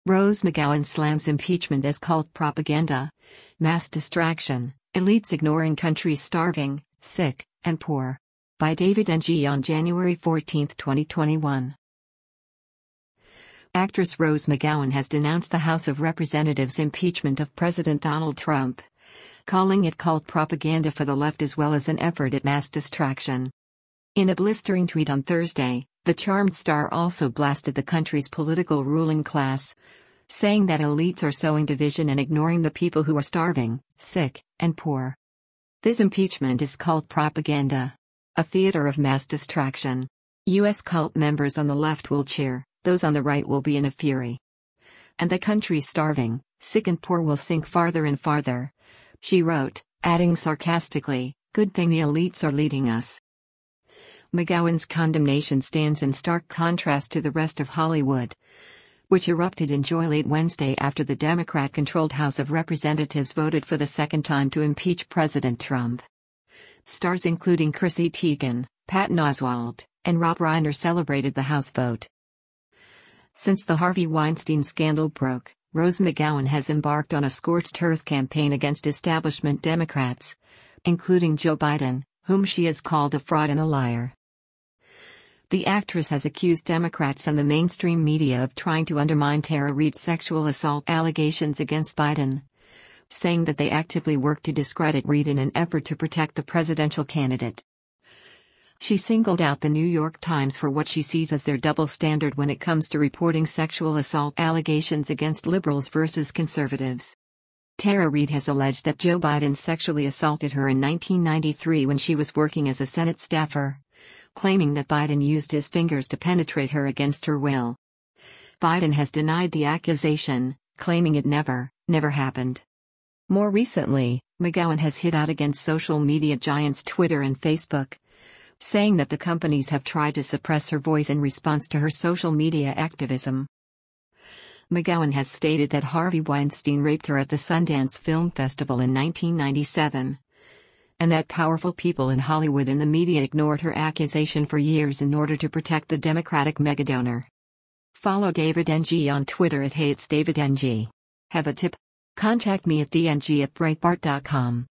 Rose McGowan slams impeachment as cult propaganda. Mass distraction, elites ignoring countries starving, sick, and poor. By David Ng on January 14, 2021. Actress Rose McGowan has denounced the House of Representatives' impeachment of President Donald Trump, calling it cult propaganda for the left as well as an effort at mass distraction. In a blistering tweet on Thursday, the Charmed star also blasted the country's political ruling class, saying that elites are sowing division and ignoring the people who are starving, sick, and poor. This impeachment is cult propaganda, a theater of mass distraction. U.S. cult members on the left will cheer, those on the right will be in a fury. And the country's starving, sick and poor will sink farther and farther, she wrote, adding sarcastically, "Good thing the elites are leading us." McGowan's condemnation stands in stark contrast to the rest of Hollywood, which erupted in joy late Wednesday after the Democrat-controlled House of Representatives voted for the second time to impeach President Trump. Stars including Chrissy Teigen, Patton Oswalt, and Rob Reiner celebrated the House vote. Since the Harvey Weinstein scandal broke, Rose McGowan has embarked on a scorched earth campaign against establishment Democrats, including Joe Biden, whom she has called a fraud and a liar. The actress has accused Democrats and the mainstream media of trying to undermine Tara Reade's sexual assault allegations against Biden, saying that they actively work to discredit Reade in an effort to protect the presidential candidate. She singled out the New York Times for what she sees as their double standard when it comes to reporting sexual assault allegations against liberals versus conservatives. Tara Reade has alleged that Joe Biden sexually assaulted her in 1993 when she was working as a Senate staffer, claiming that Biden used his fingers to penetrate her against her will. Biden has denied the accusation, claiming it never happened. More recently, McGowan has hit out against social media giants Twitter and Facebook, saying that the companies have tried to suppress her voice in response to her social media activism. McGowan has stated that Harvey Weinstein raped her at the Sundance Film Festival in 1997, and that powerful people in Hollywood and the media ignored her accusation for years in order to protect the Democratic megadonor. Follow David Ng on Twitter at @HeyIt'sDavidNG. Have a tip? Contact me at dng@breitbart.com.